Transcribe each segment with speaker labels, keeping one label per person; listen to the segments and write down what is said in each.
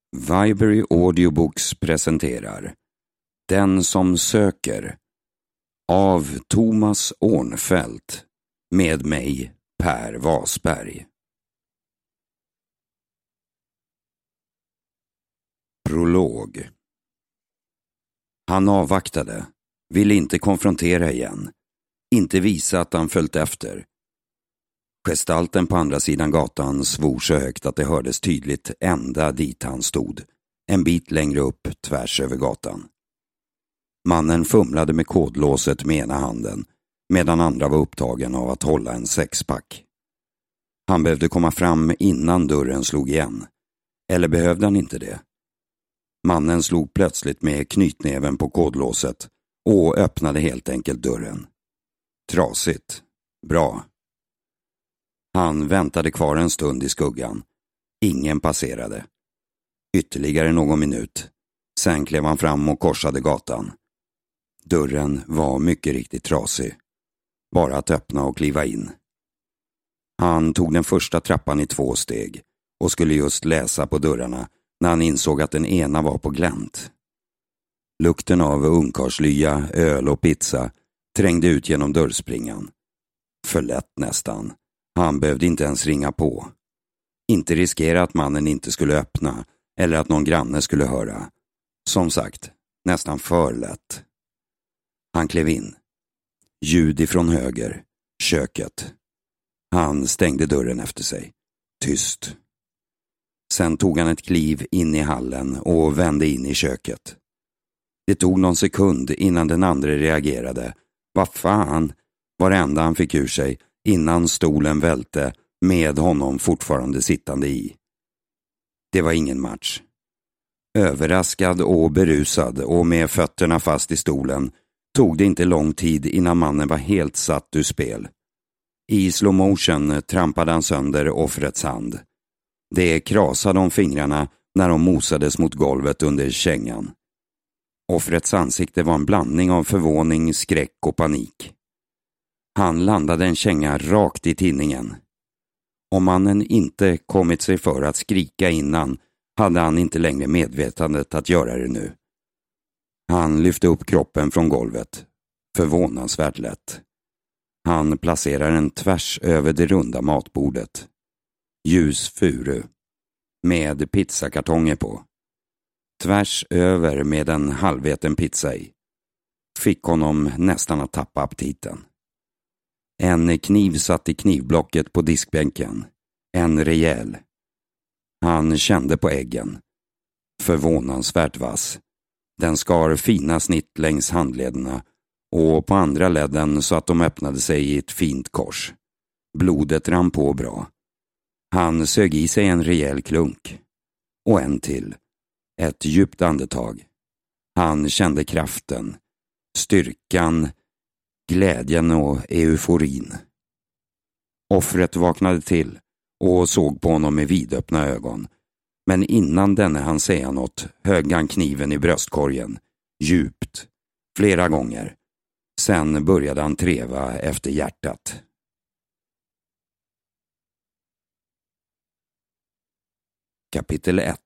Speaker 1: Viberry Audiobooks presenterar Den som söker av Thomas Ornfelt med mig, Per Wasberg. Prolog. Han avvaktade, ville inte konfrontera igen, inte visa att han följt efter. Gestalten på andra sidan gatan svor så högt att det hördes tydligt ända dit han stod, en bit längre upp tvärs över gatan. Mannen fumlade med kodlåset med ena handen, medan andra var upptagen av att hålla en sexpack. Han behövde komma fram innan dörren slog igen. Eller behövde han inte det? Mannen slog plötsligt med knytnäven på kodlåset och öppnade helt enkelt dörren. Trasigt. Bra. Han väntade kvar en stund i skuggan. Ingen passerade. Ytterligare någon minut. Sen klev han fram och korsade gatan. Dörren var mycket riktigt trasig. Bara att öppna och kliva in. Han tog den första trappan i 2 steg och skulle just läsa på dörrarna när han insåg att den ena var på glänt. Lukten av ungkarlslya, öl och pizza trängde ut genom dörrspringan. För lätt nästan. Han behövde inte ens ringa på. Inte riskera att mannen inte skulle öppna eller att någon granne skulle höra. Som sagt, nästan för lätt. Han klev in. Ljud ifrån höger. Köket. Han stängde dörren efter sig. Tyst. Sen tog han ett kliv in i hallen och vände in i köket. Det tog någon sekund innan den andra reagerade. Vad fan, var det enda han fick ur sig innan stolen välte med honom fortfarande sittande i. Det var ingen match. Överraskad och berusad och med fötterna fast i stolen tog det inte lång tid innan mannen var helt satt ur spel. I slow motion trampade han sönder offrets hand. Det krasade om fingrarna när de mosades mot golvet under kängan. Offrets ansikte var en blandning av förvåning, skräck och panik. Han landade en känga rakt i tinningen. Om mannen inte kommit sig för att skrika innan hade han inte längre medvetandet att göra det nu. Han lyfte upp kroppen från golvet. Förvånansvärt lätt. Han placerar den tvärs över det runda matbordet. Ljus furu. Med pizzakartonger på. Tvärs över med en halväten pizza i. Fick honom nästan att tappa aptiten. En kniv satt i knivblocket på diskbänken. En rejäl. Han kände på äggen. Förvånansvärt vass. Den skar fina snitt längs handlederna och på andra ledden så att de öppnade sig i ett fint kors. Blodet rann på bra. Han sög i sig en rejäl klunk. Och en till. Ett djupt andetag. Han kände kraften, styrkan, glädjen och euforin. Offret vaknade till och såg på honom med vidöppna ögon. Men innan denne han säga något högg han kniven i bröstkorgen, djupt, flera gånger. Sen började han treva efter hjärtat. Kapitel 1.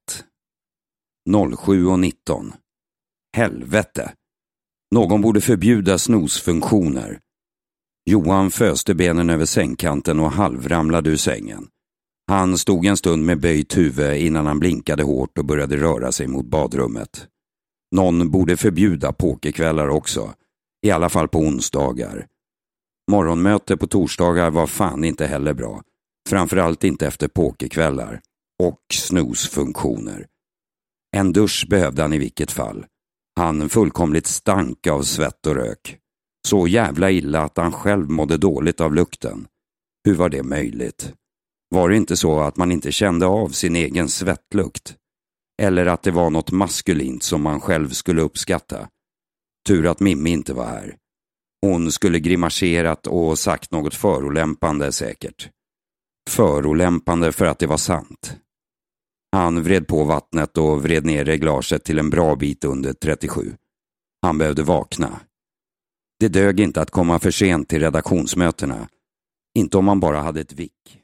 Speaker 1: 07:19. Helvete! Någon borde förbjuda snosfunktioner. Johan föste benen över sängkanten och halvramlade ur sängen. Han stod en stund med böjt huvud innan han blinkade hårt och började röra sig mot badrummet. Någon borde förbjuda pokerkvällar också, i alla fall på onsdagar. Morgonmöte på torsdagar var fan inte heller bra, framförallt inte efter pokerkvällar och snosfunktioner. En dusch behövde han i vilket fall. Han fullkomligt stank av svett och rök. Så jävla illa att han själv mådde dåligt av lukten. Hur var det möjligt? Var det inte så att man inte kände av sin egen svettlukt? Eller att det var något maskulint som man själv skulle uppskatta? Tur att Mimmi inte var här. Hon skulle grimaserat och sagt något förolämpande säkert. Förolämpande för att det var sant. Han vred på vattnet och vred ner reglaget till en bra bit under 37. Han behövde vakna. Det dög inte att komma för sent till redaktionsmötena. Inte om man bara hade ett vick.